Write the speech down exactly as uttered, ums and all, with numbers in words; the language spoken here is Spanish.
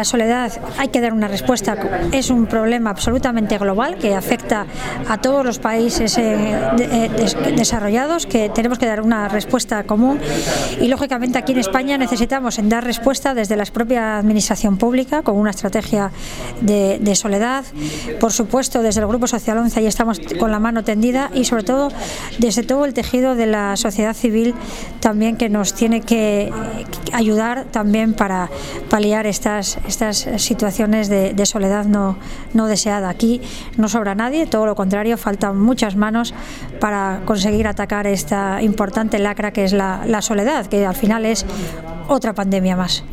soledad hay que dar una respuesta. Es un problema absolutamente global que afecta a todos los países eh, de, des, desarrollados, que tenemos que dar una respuesta común y lógicamente aquí en España necesitamos en dar respuesta desde la propia administración pública con una estrategia de, de soledad, por supuesto desde el Grupo Social once ahí estamos con la mano tendida y sobre todo desde todo el tejido de la sociedad civil también, que nos tiene que ayudar también para paliar estas, estas situaciones de, de soledad no, no deseada. Aquí no sobra nadie, todo lo contrario, faltan muchas manos para conseguir atacar esta importante lacra que es la, la soledad, que al final es otra pandemia más.